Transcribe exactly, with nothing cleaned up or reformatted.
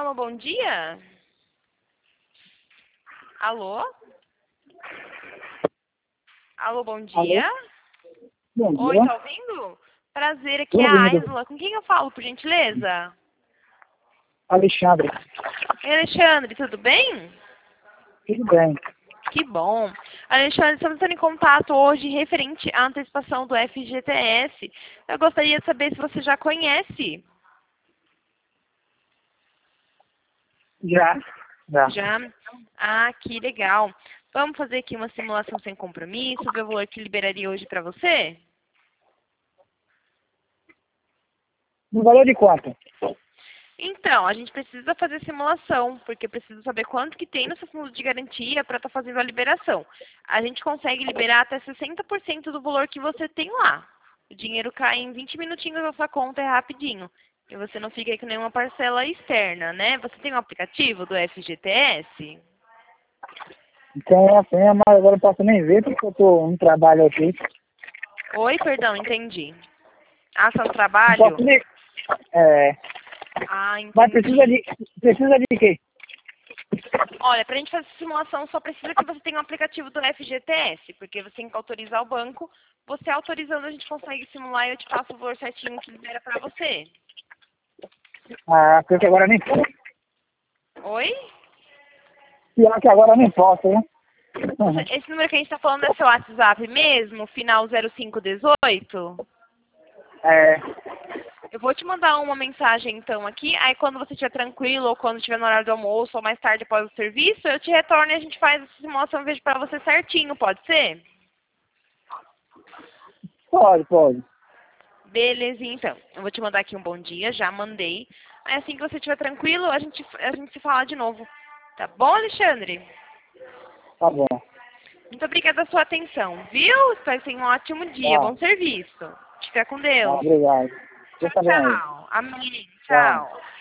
Alô, bom dia? Alô? Alô, bom dia? Alô? Bom dia. Oi, tá ouvindo? Prazer, aqui Tô é a ouvindo. Aisla. Com quem eu falo, por gentileza? Alexandre. Oi, Alexandre, tudo bem? Tudo bem. Que bom. Alexandre, estamos entrando em contato hoje referente à antecipação do F G T S. Eu gostaria de saber se você já conhece. Já? Já. Já? Ah, que legal. Vamos fazer aqui uma simulação sem compromisso, ver o valor que liberaria hoje para você? No valor de quanto? Então, a gente precisa fazer simulação, porque precisa saber quanto que tem no seu fundo de garantia para estar fazendo a liberação. A gente consegue liberar até sessenta por cento do valor que você tem lá. O dinheiro cai em vinte minutinhos na sua conta, é rapidinho. E você não fica aí com nenhuma parcela externa, né? Você tem um aplicativo do F G T S? Então, assim, mas agora eu não posso nem ver porque eu tô no trabalho aqui. Oi, perdão, entendi. Ah, seu Não trabalho? posso nem... É... Ah, Mas precisa entendi. de... Precisa de quê? Olha, para a gente fazer essa simulação, só precisa que você tenha um aplicativo do F G T S, porque você tem que autorizar o banco. Você autorizando, a gente consegue simular e eu te passo o valor certinho que libera para você. Ah, porque agora nem posso. Oi? Pior que agora nem posso, né? Uhum. Você- esse número que a gente está falando é seu WhatsApp mesmo, final zero cinco dezoito? É... Eu vou te mandar uma mensagem então aqui, aí quando você estiver tranquilo, ou quando estiver no horário do almoço, ou mais tarde após o serviço, eu te retorno e a gente faz essa simulação e vejo para você certinho, pode ser? Pode, pode. Beleza, então. Eu vou te mandar aqui um bom dia, já mandei. Aí assim que você estiver tranquilo, a gente, a gente se fala de novo. Tá bom, Alexandre? Tá bom. Muito obrigada pela sua atenção, viu? Espero que tenha um ótimo dia, Tá. bom serviço. Fica com Tá, Deus. obrigado. Você Tchau, também aí. tchau. Amém. Tchau. Tchau.